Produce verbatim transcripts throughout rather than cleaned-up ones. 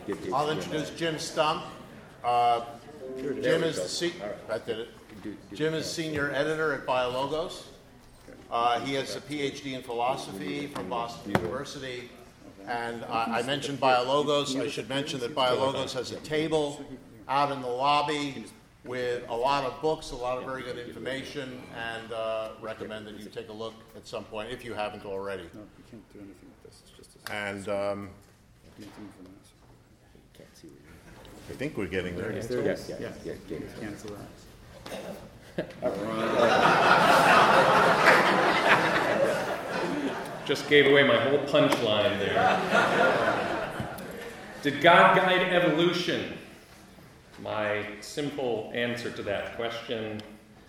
I'll introduce Jim Stump. Uh, Jim is the se- I did it. Jim is senior editor at BioLogos. Uh, he has a P H D in philosophy from Boston University. And uh, I mentioned BioLogos. I should mention that BioLogos has a table out in the lobby with a lot of books, a lot of very good information, and uh, recommend that you take a look at some point if you haven't already. No, you can't do anything with this. It's just a And um, I think we're getting there. There it Yes, is. yes, Yeah. yes, yes. Cancel that. Just gave away my whole punchline there. Did God guide evolution? My simple answer to that question,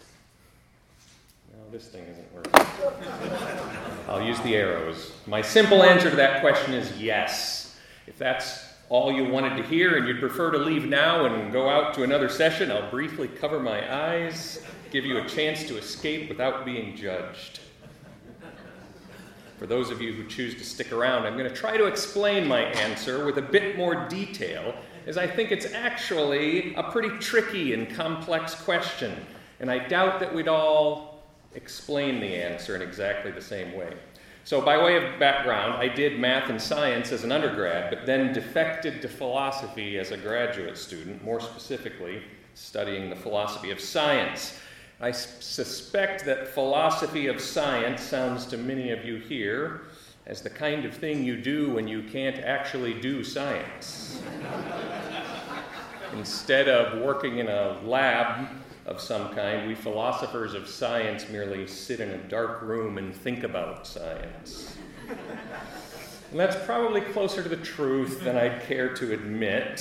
no, this thing isn't working. I'll use the arrows. My simple answer to that question is yes. If that's all you wanted to hear and you'd prefer to leave now and go out to another session, I'll briefly cover my eyes, give you a chance to escape without being judged. For those of you who choose to stick around, I'm going to try to explain my answer with a bit more detail, as I think it's actually a pretty tricky and complex question, and I doubt that we'd all explain the answer in exactly the same way. So by way of background, I did math and science as an undergrad, but then defected to philosophy as a graduate student, more specifically studying the philosophy of science. I s- suspect that philosophy of science sounds to many of you here as the kind of thing you do when you can't actually do science. Instead of working in a lab of some kind, we philosophers of science merely sit in a dark room and think about science. And that's probably closer to the truth than I'd care to admit.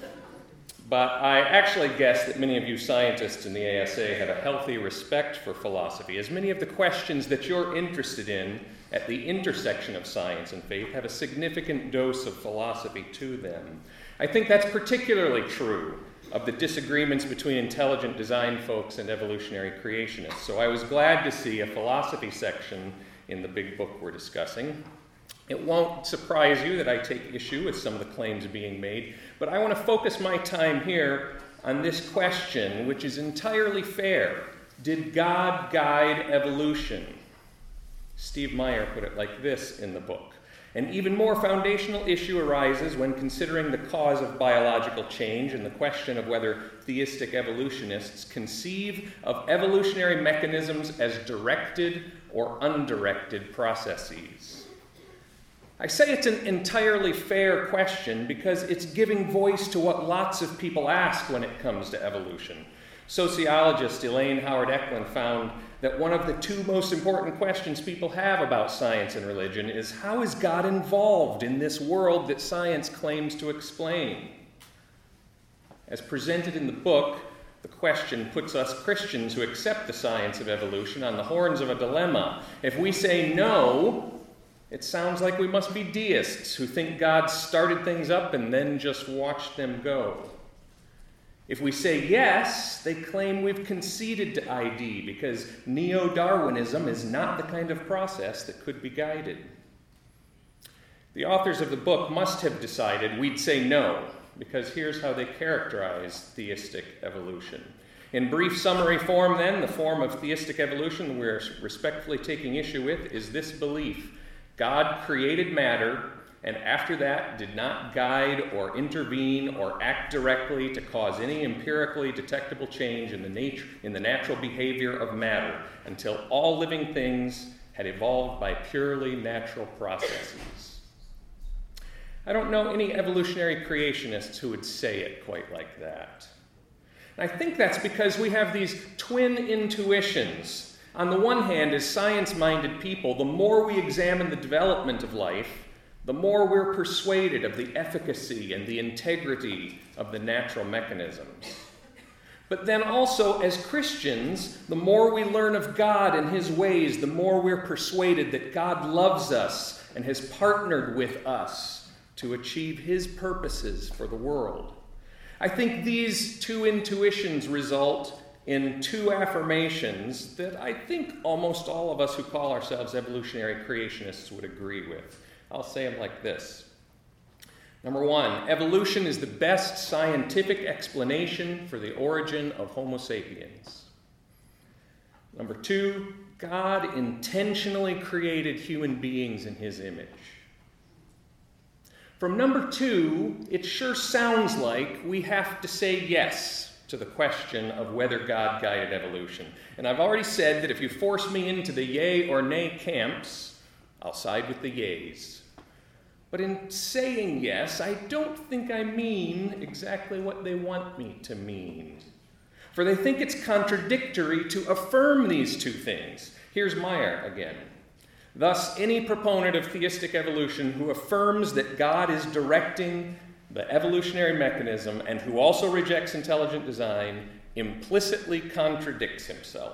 But I actually guess that many of you scientists in the A S A have a healthy respect for philosophy, as many of the questions that you're interested in at the intersection of science and faith have a significant dose of philosophy to them. I think that's particularly true of the disagreements between intelligent design folks and evolutionary creationists. So I was glad to see a philosophy section in the big book we're discussing. It won't surprise you that I take issue with some of the claims being made, but I want to focus my time here on this question, which is entirely fair. Did God guide evolution? Steve Meyer put it like this in the book. An even more foundational issue arises when considering the cause of biological change and the question of whether theistic evolutionists conceive of evolutionary mechanisms as directed or undirected processes. I say it's an entirely fair question because it's giving voice to what lots of people ask when it comes to evolution. Sociologist Elaine Howard Eklund found that one of the two most important questions people have about science and religion is, how is God involved in this world that science claims to explain? As presented in the book, the question puts us Christians who accept the science of evolution on the horns of a dilemma. If we say no, it sounds like we must be deists who think God started things up and then just watched them go. If we say yes, they claim we've conceded to I D because neo-Darwinism is not the kind of process that could be guided. The authors of the book must have decided we'd say no, because here's how they characterize theistic evolution. In brief summary form, then, the form of theistic evolution we're respectfully taking issue with is this belief: God created matter, and after that did not guide or intervene or act directly to cause any empirically detectable change in the nature, in the natural behavior of matter until all living things had evolved by purely natural processes. I don't know any evolutionary creationists who would say it quite like that. And I think that's because we have these twin intuitions. On the one hand, as science-minded people, the more we examine the development of life, the more we're persuaded of the efficacy and the integrity of the natural mechanisms. But then also, as Christians, the more we learn of God and his ways, the more we're persuaded that God loves us and has partnered with us to achieve his purposes for the world. I think these two intuitions result in two affirmations that I think almost all of us who call ourselves evolutionary creationists would agree with. I'll say them like this. Number one, evolution is the best scientific explanation for the origin of Homo sapiens. Number two, God intentionally created human beings in his image. From number two, it sure sounds like we have to say yes to the question of whether God guided evolution. And I've already said that if you force me into the yay or nay camps, I'll side with the yays. But in saying yes, I don't think I mean exactly what they want me to mean. For they think it's contradictory to affirm these two things. Here's Meyer again. Thus, any proponent of theistic evolution who affirms that God is directing the evolutionary mechanism and who also rejects intelligent design implicitly contradicts himself.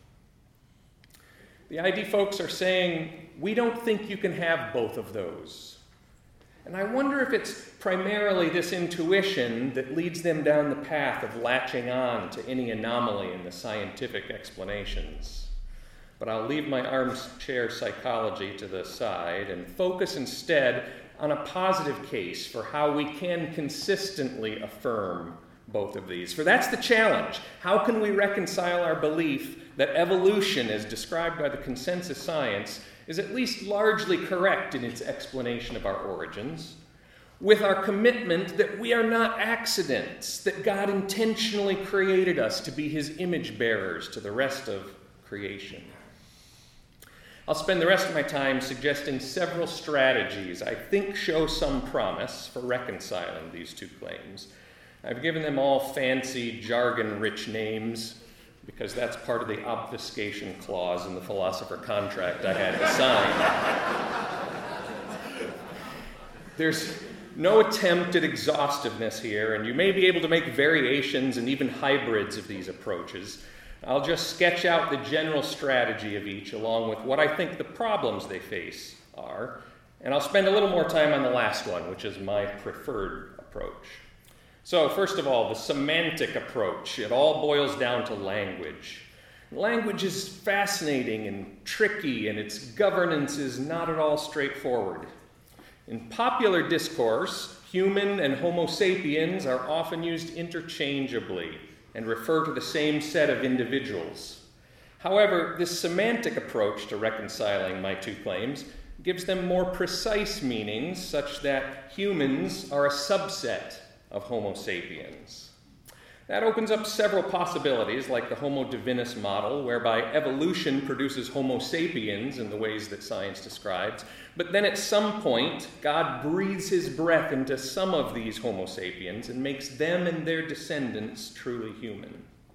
The I D folks are saying, we don't think you can have both of those. And I wonder if it's primarily this intuition that leads them down the path of latching on to any anomaly in the scientific explanations. But I'll leave my armchair psychology to the side and focus instead on a positive case for how we can consistently affirm both of these. For that's the challenge. How can we reconcile our belief that evolution, as described by the consensus science, is at least largely correct in its explanation of our origins, with our commitment that we are not accidents, that God intentionally created us to be his image bearers to the rest of creation? I'll spend the rest of my time suggesting several strategies I think show some promise for reconciling these two claims. I've given them all fancy, jargon-rich names because that's part of the obfuscation clause in the philosopher contract I had to sign. There's no attempt at exhaustiveness here, and you may be able to make variations and even hybrids of these approaches. I'll just sketch out the general strategy of each along with what I think the problems they face are, and I'll spend a little more time on the last one, which is my preferred approach. So, first of all, the semantic approach. It all boils down to language. Language is fascinating and tricky, and its governance is not at all straightforward. In popular discourse, human and Homo sapiens are often used interchangeably and refer to the same set of individuals. However, this semantic approach to reconciling my two claims gives them more precise meanings, such that humans are a subset of Homo sapiens. That opens up several possibilities, like the Homo divinus model, whereby evolution produces Homo sapiens in the ways that science describes, but then at some point, God breathes his breath into some of these Homo sapiens and makes them and their descendants truly human.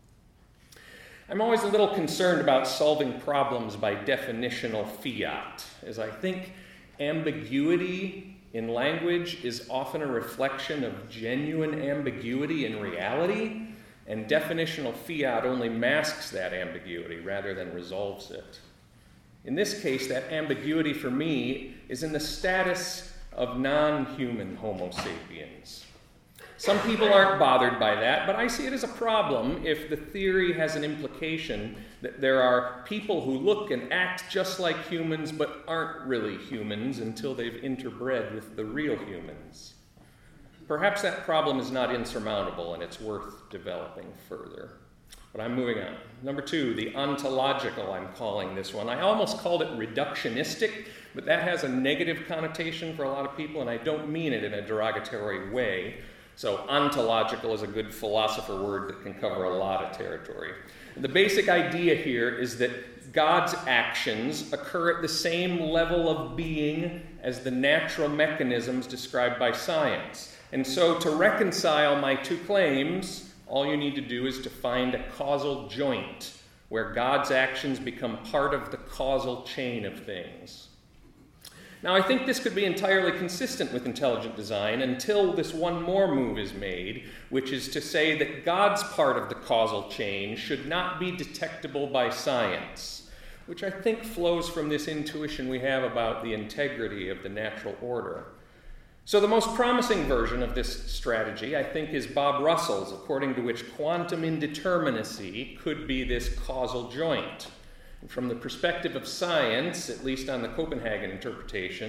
I'm always a little concerned about solving problems by definitional fiat, as I think ambiguity in language is often a reflection of genuine ambiguity in reality, and definitional fiat only masks that ambiguity rather than resolves it. In this case, that ambiguity for me is in the status of non-human Homo sapiens. Some people aren't bothered by that, but I see it as a problem if the theory has an implication that there are people who look and act just like humans but aren't really humans until they've interbred with the real humans. Perhaps that problem is not insurmountable and it's worth developing further. But I'm moving on. Number two, the ontological, I'm calling this one. I almost called it reductionistic, but that has a negative connotation for a lot of people, and I don't mean it in a derogatory way. So ontological is a good philosopher word that can cover a lot of territory. The basic idea here is that God's actions occur at the same level of being as the natural mechanisms described by science. And so to reconcile my two claims, all you need to do is to find a causal joint where God's actions become part of the causal chain of things. Now, I think this could be entirely consistent with intelligent design until this one more move is made, which is to say that God's part of the causal chain should not be detectable by science, which I think flows from this intuition we have about the integrity of the natural order. So the most promising version of this strategy, I think, is Bob Russell's, according to which quantum indeterminacy could be this causal joint. And from the perspective of science, at least on the Copenhagen interpretation,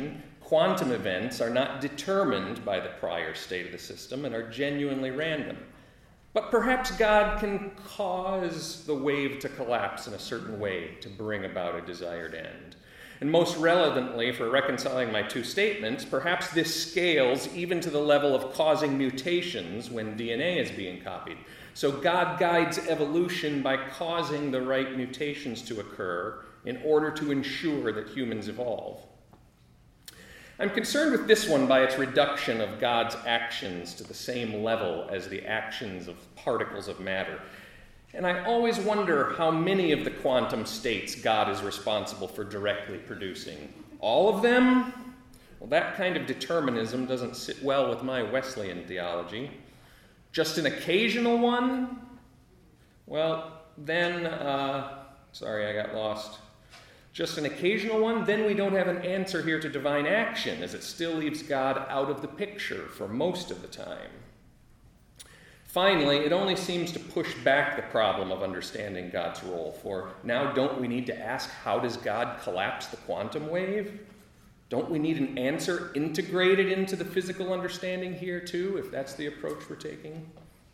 quantum events are not determined by the prior state of the system and are genuinely random. But perhaps God can cause the wave to collapse in a certain way to bring about a desired end. And most relevantly, for reconciling my two statements, perhaps this scales even to the level of causing mutations when D N A is being copied. So God guides evolution by causing the right mutations to occur in order to ensure that humans evolve. I'm concerned with this one by its reduction of God's actions to the same level as the actions of particles of matter. And I always wonder how many of the quantum states God is responsible for directly producing. All of them? Well, that kind of determinism doesn't sit well with my Wesleyan theology. Just an occasional one? Well, then, uh, sorry, I got lost. Just an occasional one? Then we don't have an answer here to divine action, as it still leaves God out of the picture for most of the time. Finally, it only seems to push back the problem of understanding God's role, for now don't we need to ask, how does God collapse the quantum wave? Don't we need an answer integrated into the physical understanding here too, if that's the approach we're taking?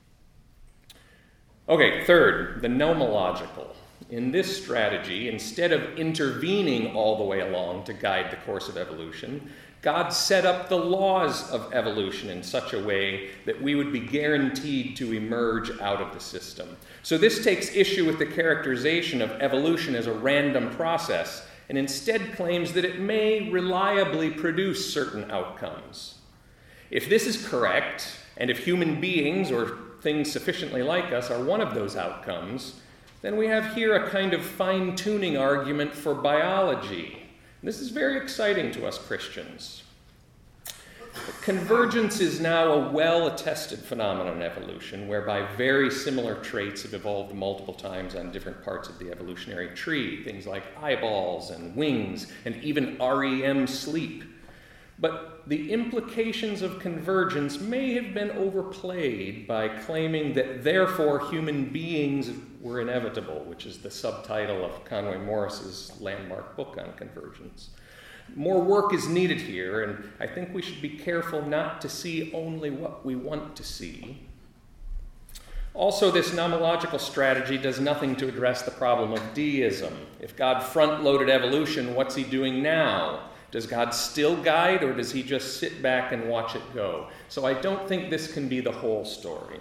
Okay, third, the nomological. In this strategy, instead of intervening all the way along to guide the course of evolution, God set up the laws of evolution in such a way that we would be guaranteed to emerge out of the system. So this takes issue with the characterization of evolution as a random process, and instead claims that it may reliably produce certain outcomes. If this is correct, and if human beings or things sufficiently like us are one of those outcomes, then we have here a kind of fine-tuning argument for biology. This is very exciting to us Christians. Convergence is now a well-attested phenomenon in evolution, whereby very similar traits have evolved multiple times on different parts of the evolutionary tree, things like eyeballs and wings, and even R E M sleep. But the implications of convergence may have been overplayed by claiming that therefore human beings were inevitable, which is the subtitle of Conway Morris's landmark book on convergence. More work is needed here, and I think we should be careful not to see only what we want to see. Also, this nomological strategy does nothing to address the problem of deism. If God front-loaded evolution, what's he doing now? Does God still guide, or does he just sit back and watch it go? So I don't think this can be the whole story.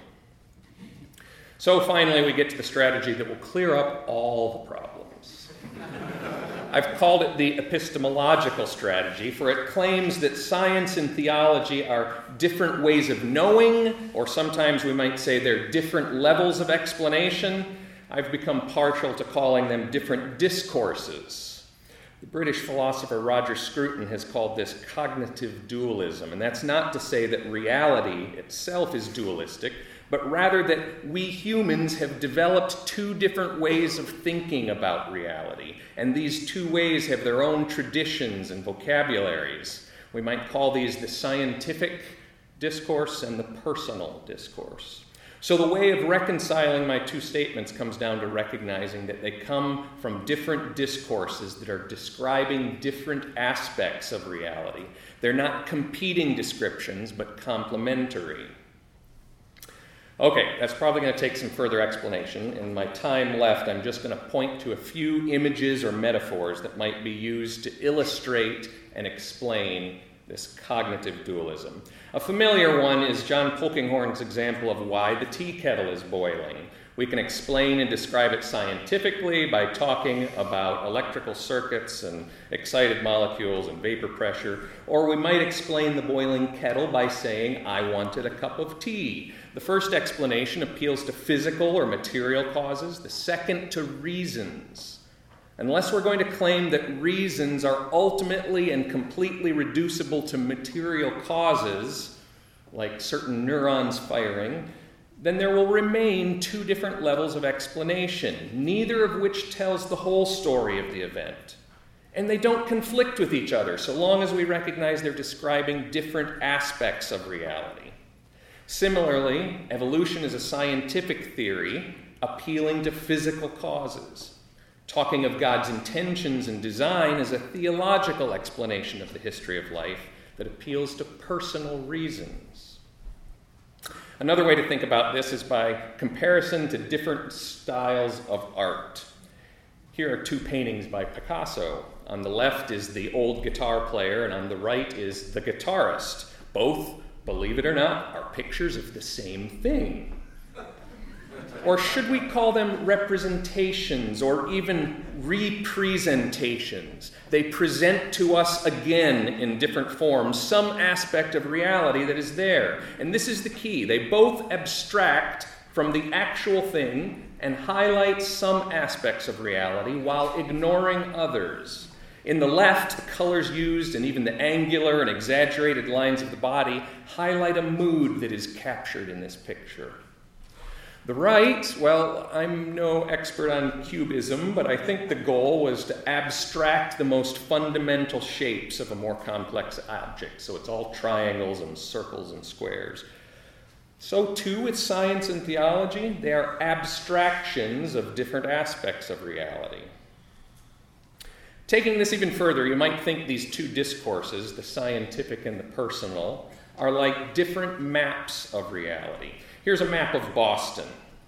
So finally, we get to the strategy that will clear up all the problems. I've called it the epistemological strategy, for it claims that science and theology are different ways of knowing, or sometimes we might say they're different levels of explanation. I've become partial to calling them different discourses. The British philosopher Roger Scruton has called this cognitive dualism, and that's not to say that reality itself is dualistic, but rather that we humans have developed two different ways of thinking about reality, and these two ways have their own traditions and vocabularies. We might call these the scientific discourse and the personal discourse. So the way of reconciling my two statements comes down to recognizing that they come from different discourses that are describing different aspects of reality. They're not competing descriptions, but complementary. Okay, that's probably going to take some further explanation. In my time left, I'm just going to point to a few images or metaphors that might be used to illustrate and explain this cognitive dualism. A familiar one is John Polkinghorne's example of why the tea kettle is boiling. We can explain and describe it scientifically by talking about electrical circuits and excited molecules and vapor pressure, or we might explain the boiling kettle by saying, I wanted a cup of tea. The first explanation appeals to physical or material causes, the second to reasons. Unless we're going to claim that reasons are ultimately and completely reducible to material causes, like certain neurons firing, then there will remain two different levels of explanation, neither of which tells the whole story of the event. And they don't conflict with each other, so long as we recognize they're describing different aspects of reality. Similarly, evolution is a scientific theory appealing to physical causes. Talking of God's intentions and design is a theological explanation of the history of life that appeals to personal reasons. Another way to think about this is by comparison to different styles of art. Here are two paintings by Picasso. On the left is the old guitar player, and on the right is the guitarist. Both, believe it or not, are pictures of the same thing. Or should we call them representations or even representations? They present to us again in different forms some aspect of reality that is there. And this is the key. They both abstract from the actual thing and highlight some aspects of reality while ignoring others. In the left, the colors used and even the angular and exaggerated lines of the body highlight a mood that is captured in this picture. The right, well, I'm no expert on cubism, but I think the goal was to abstract the most fundamental shapes of a more complex object. So it's all triangles and circles and squares. So too with science and theology, they are abstractions of different aspects of reality. Taking this even further, you might think these two discourses, the scientific and the personal, are like different maps of reality. Here's a map of Boston.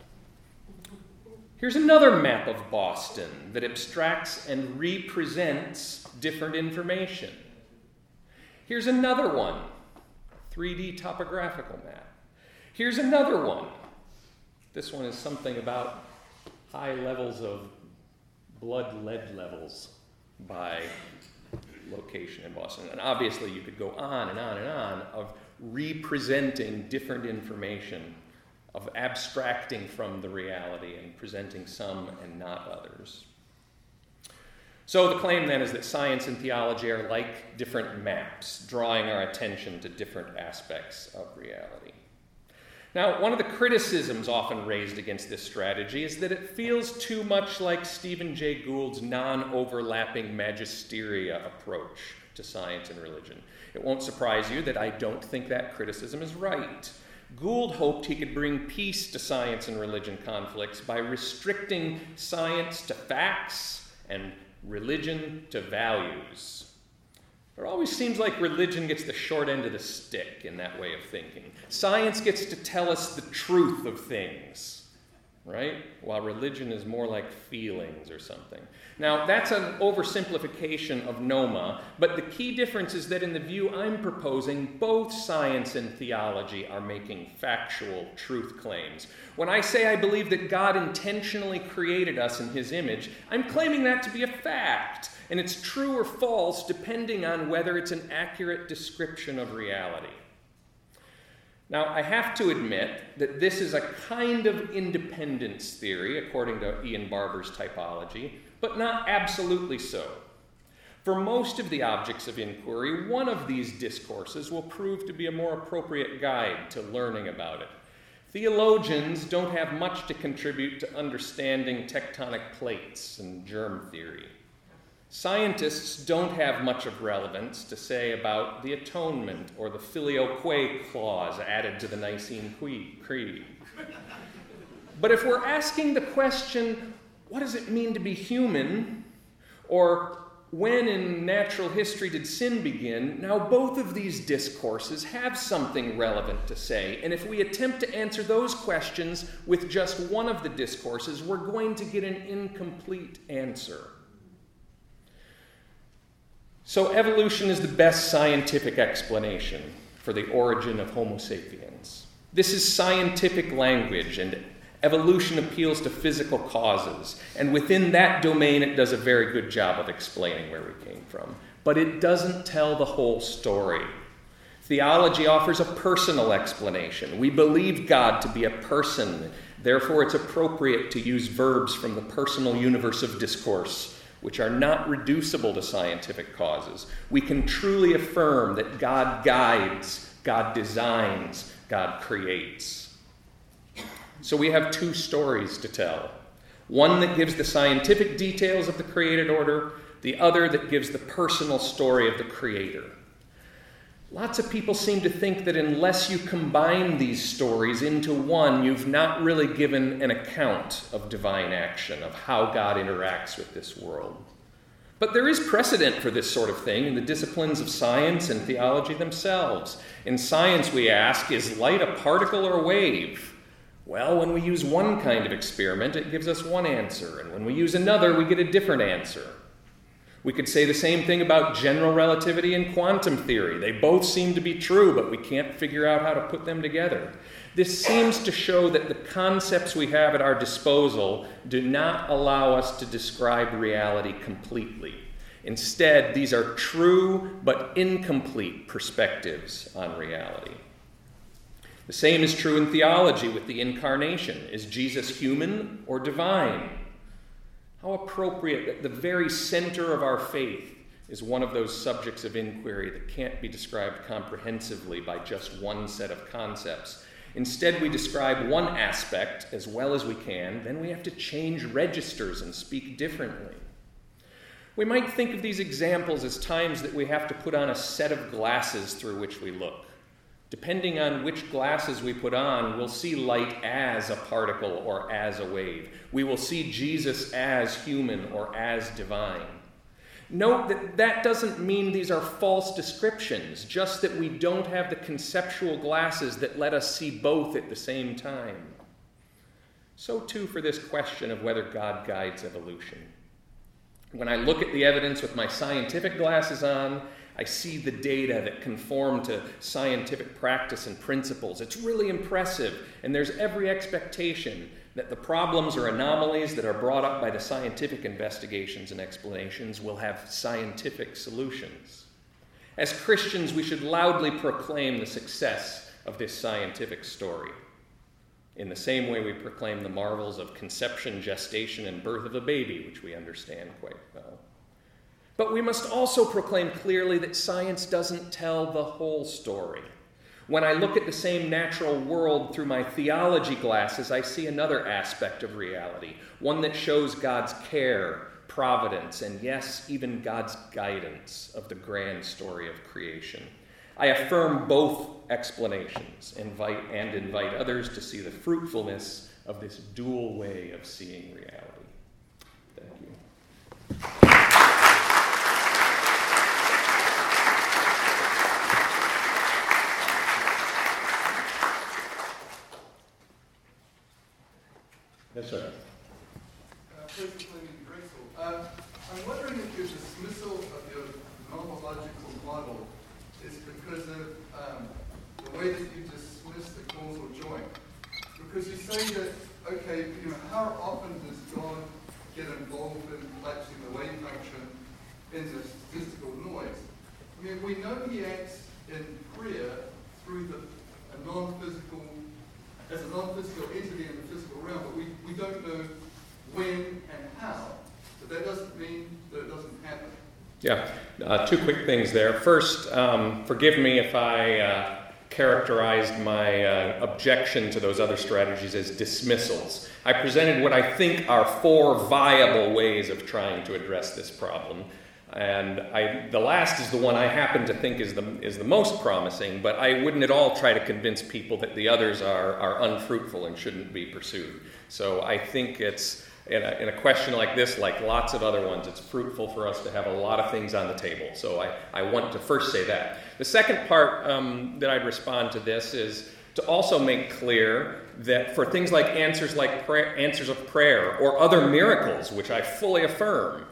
Here's another map of Boston that abstracts and represents different information. Here's another one, a three D topographical map. Here's another one. This one is something about high levels of blood lead levels by location in Boston. And obviously you could go on and on and on of representing different information, of abstracting from the reality and presenting some and not others. So the claim then is that science and theology are like different maps, drawing our attention to different aspects of reality. Now, one of the criticisms often raised against this strategy is that it feels too much like Stephen Jay Gould's non-overlapping magisteria approach to science and religion. It won't surprise you that I don't think that criticism is right. Gould hoped he could bring peace to science and religion conflicts by restricting science to facts and religion to values. It always seems like religion gets the short end of the stick in that way of thinking. Science gets to tell us the truth of things, right? While religion is more like feelings or something. Now, that's an oversimplification of Noma, but the key difference is that in the view I'm proposing, both science and theology are making factual truth claims. When I say I believe that God intentionally created us in his image, I'm claiming that to be a fact, and it's true or false depending on whether it's an accurate description of reality. Now, I have to admit that this is a kind of independence theory, according to Ian Barber's typology, but not absolutely so. For most of the objects of inquiry, one of these discourses will prove to be a more appropriate guide to learning about it. Theologians don't have much to contribute to understanding tectonic plates and germ theory. Scientists don't have much of relevance to say about the atonement or the filioque clause added to the Nicene Creed. But if we're asking the question, what does it mean to be human? Or when in natural history did sin begin? Now both of these discourses have something relevant to say. And if we attempt to answer those questions with just one of the discourses, we're going to get an incomplete answer. So evolution is the best scientific explanation for the origin of Homo sapiens. This is scientific language, and evolution appeals to physical causes. And within that domain, it does a very good job of explaining where we came from. But it doesn't tell the whole story. Theology offers a personal explanation. We believe God to be a person. Therefore, it's appropriate to use verbs from the personal universe of discourse, which are not reducible to scientific causes. We can truly affirm that God guides, God designs, God creates. So we have two stories to tell. One that gives the scientific details of the created order, the other that gives the personal story of the Creator. Lots of people seem to think that unless you combine these stories into one, you've not really given an account of divine action, of how God interacts with this world. But there is precedent for this sort of thing in the disciplines of science and theology themselves. In science, we ask, is light a particle or a wave? Well, when we use one kind of experiment, it gives us one answer, and when we use another, we get a different answer. We could say the same thing about general relativity and quantum theory. They both seem to be true, but we can't figure out how to put them together. This seems to show that the concepts we have at our disposal do not allow us to describe reality completely. Instead, these are true but incomplete perspectives on reality. The same is true in theology with the incarnation. Is Jesus human or divine? How appropriate that the very center of our faith is one of those subjects of inquiry that can't be described comprehensively by just one set of concepts. Instead, we describe one aspect as well as we can, then we have to change registers and speak differently. We might think of these examples as times that we have to put on a set of glasses through which we look. Depending on which glasses we put on, we'll see light as a particle or as a wave. We will see Jesus as human or as divine. Note that that doesn't mean these are false descriptions, just that we don't have the conceptual glasses that let us see both at the same time. So too for this question of whether God guides evolution. When I look at the evidence with my scientific glasses on, I see the data that conform to scientific practice and principles. It's really impressive, and there's every expectation that the problems or anomalies that are brought up by the scientific investigations and explanations will have scientific solutions. As Christians, we should loudly proclaim the success of this scientific story. In the same way we proclaim the marvels of conception, gestation, and birth of a baby, which we understand quite well. But we must also proclaim clearly that science doesn't tell the whole story. When I look at the same natural world through my theology glasses, I see another aspect of reality, one that shows God's care, providence, and yes, even God's guidance of the grand story of creation. I affirm both explanations invite and invite others to see the fruitfulness of this dual way of seeing reality. Thank you. Yes, sir. Uh, President Drexel, uh, I'm wondering if your dismissal of your nomological model is because of um, the way that you dismiss the causal joint. Because you say that, okay, you know, how often does God get involved in collapsing the wave function into statistical noise? I mean, we know he acts in prayer through the a non-physical as a non-physical entity in the physical realm, but we, we don't know when and how. But that doesn't mean that it doesn't happen. Yeah, uh, two quick things there. First, um, forgive me if I uh, characterized my uh, objection to those other strategies as dismissals. I presented what I think are four viable ways of trying to address this problem. And I, the last is the one I happen to think is the is the most promising, but I wouldn't at all try to convince people that the others are, are unfruitful and shouldn't be pursued. So I think it's, in a, in a question like this, like lots of other ones, it's fruitful for us to have a lot of things on the table. So I, I want to first say that. The second part um, that I'd respond to this is to also make clear that for things like answers like prayer, answers of prayer or other miracles, which I fully affirm,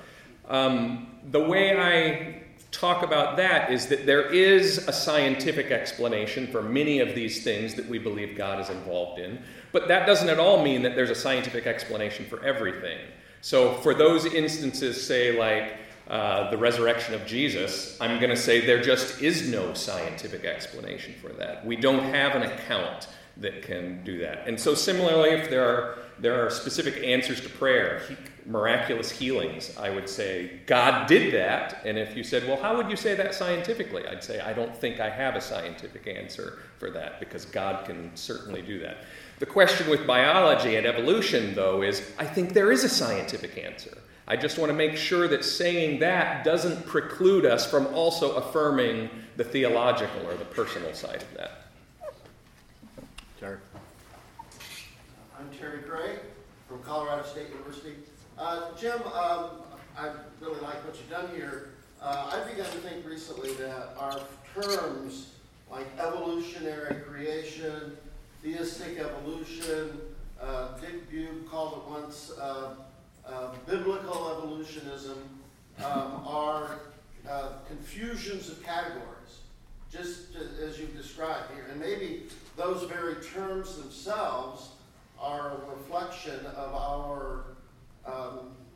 um, the way I talk about that is that there is a scientific explanation for many of these things that we believe God is involved in, but that doesn't at all mean that there's a scientific explanation for everything. So for those instances, say like uh, the resurrection of Jesus, I'm going to say there just is no scientific explanation for that. We don't have an account that can do that. And so similarly, if there are there are specific answers to prayer, he, miraculous healings, I would say God did that. And if you said, well, how would you say that scientifically? I'd say, I don't think I have a scientific answer for that because God can certainly do that. The question with biology and evolution, though, is I think there is a scientific answer. I just want to make sure that saying that doesn't preclude us from also affirming the theological or the personal side of that. Terry. I'm Terry Gray from Colorado State University. Uh, Jim, um, I really like what you've done here. Uh, I've begun to think recently that our terms like evolutionary creation, theistic evolution, uh, Dick Bube called it once uh, uh, biblical evolutionism, um, are uh, confusions of categories, just as you've described here. And maybe those very terms themselves are a reflection of our um,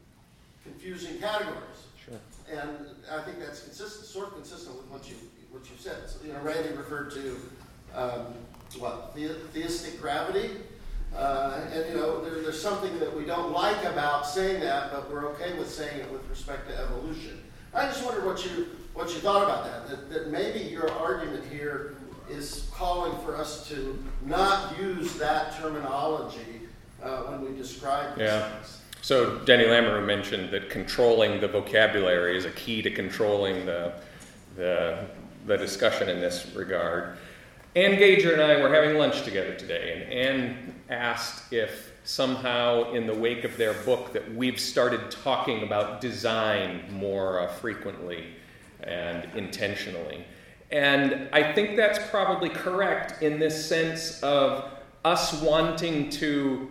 confusing categories. Sure. And I think that's consistent, sort of consistent with what you what you said. So, you know, Randy referred to um, what the, theistic gravity, uh, and you know, there, there's something that we don't like about saying that, but we're okay with saying it with respect to evolution. I just wondered what you what you thought about that. That, that maybe your argument here is calling for us to not use that terminology uh, when we describe these Yeah. things. So Denny Lamoureux mentioned that controlling the vocabulary is a key to controlling the, the, the discussion in this regard. Ann Gager and I were having lunch together today, and Ann asked if somehow in the wake of their book that we've started talking about design more uh, frequently and intentionally. And I think that's probably correct in this sense of us wanting to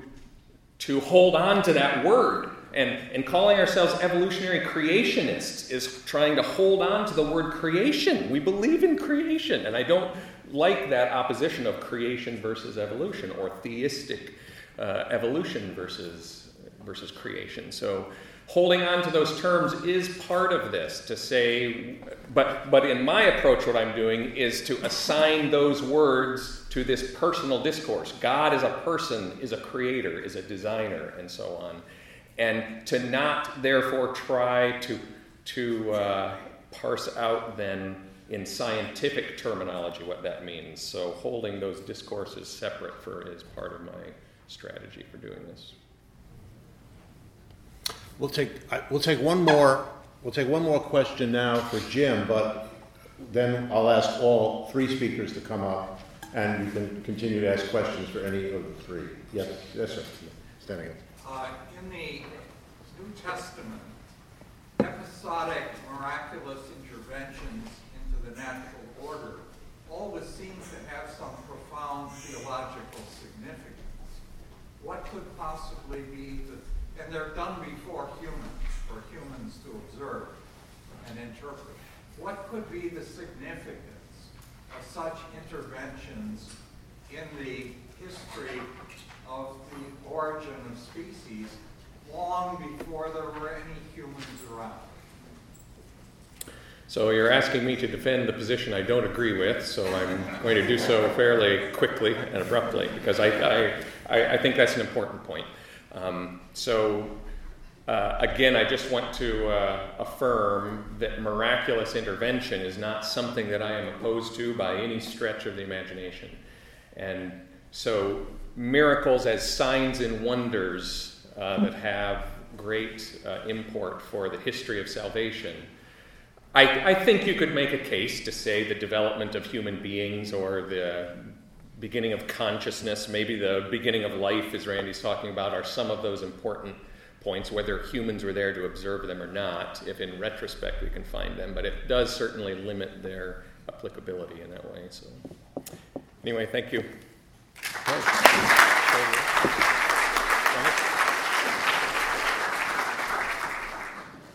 to hold on to that word, and, and calling ourselves evolutionary creationists is trying to hold on to the word creation. We believe in creation, and I don't like that opposition of creation versus evolution, or theistic uh, evolution versus versus creation. So holding on to those terms is part of this, to say, but but in my approach, what I'm doing is to assign those words to this personal discourse. God as a person, is a creator, is a designer, and so on. And to not, therefore, try to, to uh, parse out then in scientific terminology what that means. So holding those discourses separate for is part of my strategy for doing this. We'll take I- we'll take one more we'll take one more question now for Jim, but then I'll ask all three speakers to come up, and you can continue to ask questions for any of the three. Yes, yes, sir. Standing up. Uh, in the New Testament, episodic miraculous interventions into the natural order always seem to have some profound theological significance. What could possibly be the, and they're done before humans, for humans to observe and interpret. What could be the significance of such interventions in the history of the origin of species long before there were any humans around? So you're asking me to defend the position I don't agree with, so I'm going to do so fairly quickly and abruptly, because I, I, I, I think that's an important point. Um, so uh, again, I just want to uh, affirm that miraculous intervention is not something that I am opposed to by any stretch of the imagination. And so miracles as signs and wonders uh, that have great uh, import for the history of salvation, I, I think you could make a case to say the development of human beings, or the beginning of consciousness, maybe the beginning of life, as Randy's talking about, are some of those important points, whether humans were there to observe them or not, if in retrospect we can find them. But it does certainly limit their applicability in that way. So anyway, thank you. Okay.